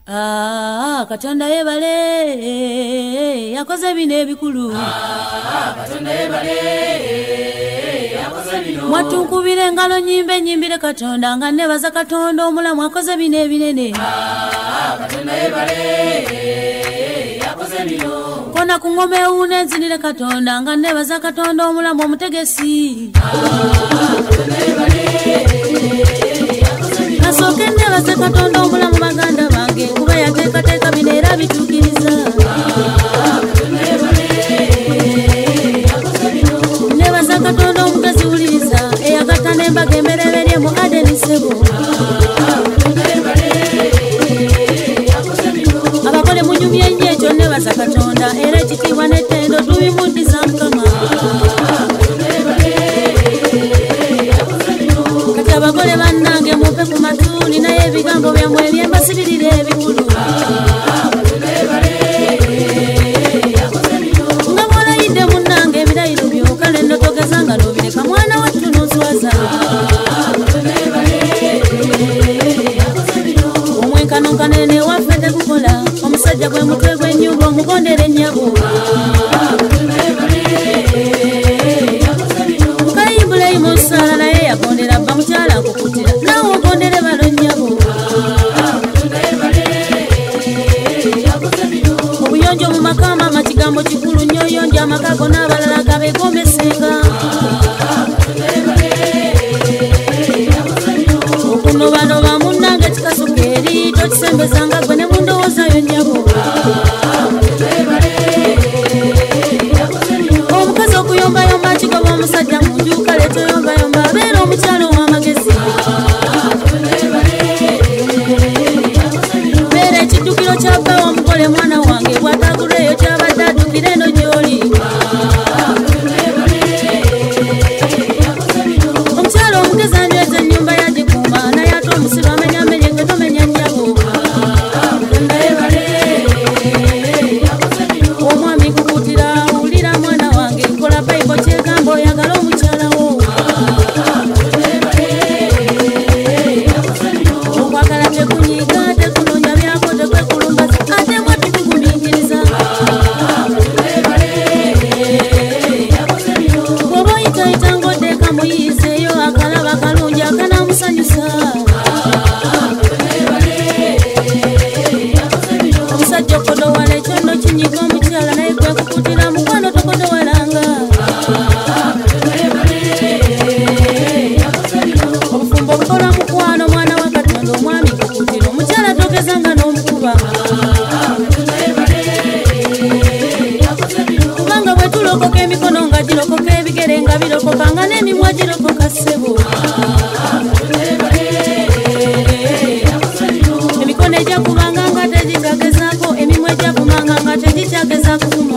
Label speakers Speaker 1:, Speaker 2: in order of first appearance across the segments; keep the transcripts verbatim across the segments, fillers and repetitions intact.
Speaker 1: Ah, Katonda yebale yakoze bino ebikulu.
Speaker 2: Ah, Katonda yebale yakoze bino.
Speaker 1: Mwatunkubira engalo nyimbe nyimbire Katonda nga nebaza Katonda omulamu akoze bino ebinene.
Speaker 2: Ah, Katonda yebale yakoze bino.
Speaker 1: Kona ku ngoma ewuuna enzinire Katonda nga nebaza Katonda omulamu omutegesi.
Speaker 2: Ah, Katonda yebale yakoze bino.
Speaker 1: Kasooke nebaza Katonda omulamu baganda bange kuba yateekateeka bino era bituukiriza.
Speaker 2: Ah, Katonda yebale yakoze bino.
Speaker 1: Nebaza Katonda omugezi wuliriza eyagatta n'embaga embereberye mu Adeni Ssebo.
Speaker 2: Ah, Katonda yebale yakoze bino.
Speaker 1: Abakole munyumye nnyo ekyo nebaza Katonda era ekitiibwa n'ettendo tubimuddiza Mukama. Kati abagole bannange mumpe ku matu ninayo ebigambo byammwe ebyembasibirira ebikulu. Nga mwalayidde munnange ebirayiro byo kale nno togezanga n'obireka mwana wattu n'onswaza. Omwenkanonkano ne waffe tegukola omusajja gwe mutwe gw'ennyumba omugondera ennyabo. Mukayimbulayi mu ssaala naye yagondera bba mukyala nkukutira naawe ogondere balo nnyabo. Obuyonjo mu maka maama kigambo kikulu nnyo oyonja amaka go n'abalala gabeegombesenga. Okunobanoba munnange kikasuka eri tokisembezanga gwe ne mundowoozayo nnyabo. Omukazi okuyombayomba kigoba omusajja mu nju kale toyombayomba abeera omukyalo w'amagezi. Beera ekiddukiro kya bba omugole mwana wange bw'atagulweyo kyabadde addukira eno gy'oli. Omukyalo omugezi anyweza ennyumba yagikuuma naye ate omusiru amenyamenye nge tomenya nnyabo. Omwami kukutira wulira mwana wange nkola Bayibuli kyegamba oyagala omukyala wo. Okwagala tekunyiga tekunoonya byako tekwekulumbaza ate mwati tugumiikiriza. Bw'oba oyitayita ng'oddeeka muyiiseeyo akalaba akalungi akanaamusanyusa. Omusajja okodowala ekyo nno kinyiga omukyala naye kwekukutira mukwano tokodowalanga. Obufumbo bukola mukwano mwana wa Katonda omwami kukutira omukyala togezanga n'omukuba. Kubanga bwe tulokoka emikono nga girokoka ebigere nga birokoka nga n'emimwa girokoka ssebo. Emikono ejja kubanga nga tegikyagezaako emimwa ejja kumanga nga tegikyagezaako kuma.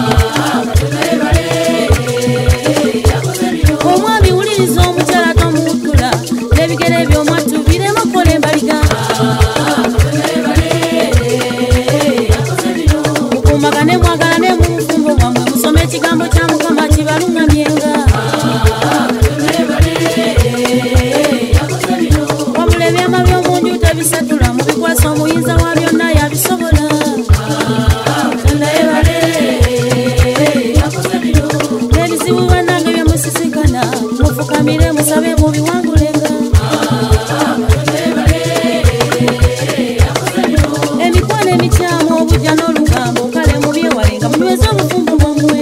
Speaker 1: Omwami wuliriza omukyala tomuwuttula n'ebigere by'omwattu birema okukola embaliga. Mukuumagane mwagalane mu bufumbo bwammwe musome ekigambo kya Mukama kibalungamyenga. Wabula ebyama by'omu nju tebisatula mubikwasa omuyinza wa byonna yabisobola. N'ebizibu bannange byemusisikana mufukamire musabe mubiwangulenga. Emikwano emikyamu obujja n'olugambo kale mubyewalenga munyweze obufumbo bwammwe.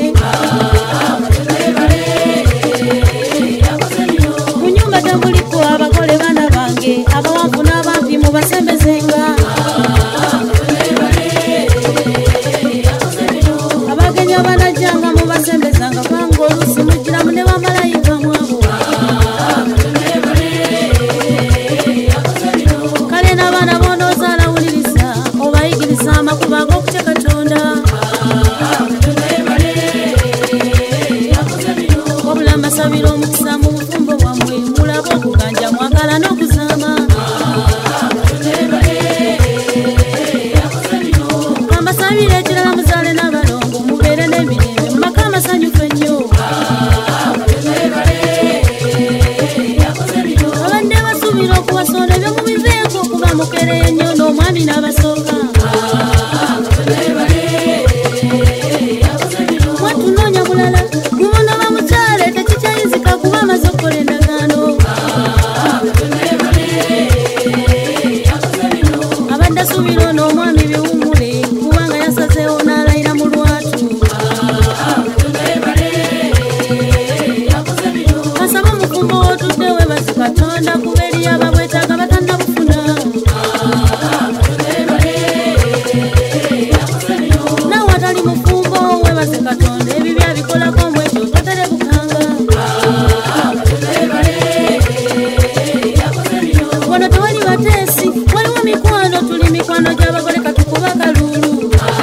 Speaker 1: Mu nnyumba temuliko abagole baana bange abawanvu n'abampi mubasembezenga. Katonda subira n'omwami biwumule kubanga yasazeewo n'alayira mu lwatu. Kasaba mufumbo w'otudde weebaze Katonda kuba eri ababwetaaga batannabufuna. Naawe atali mufumbo weebaze Katonda ebibi abikolako mwekyo toterebukanga. Wano tewali bateesi waliwo mikwano tuli mikwano gy'abagole katukuba kalulu.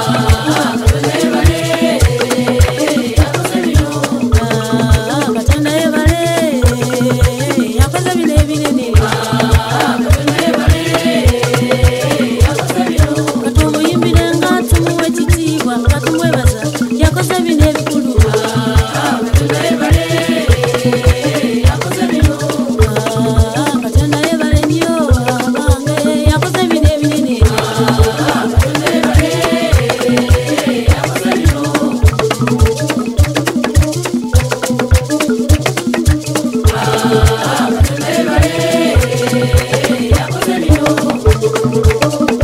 Speaker 1: Katonda yebale yakoze bino ebinene. Katumuyimbire nga tumuwe ekitiibwa katumwebaza yakoze bino ebikulu. Katonda yebale nnyo abange yakoze bino ebinene.
Speaker 2: Yakoze bino.